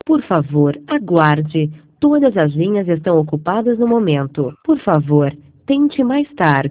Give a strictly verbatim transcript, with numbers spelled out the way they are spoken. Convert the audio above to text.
Por favor, aguarde. Todas as linhas estão ocupadas no momento. Por favor, tente mais tarde.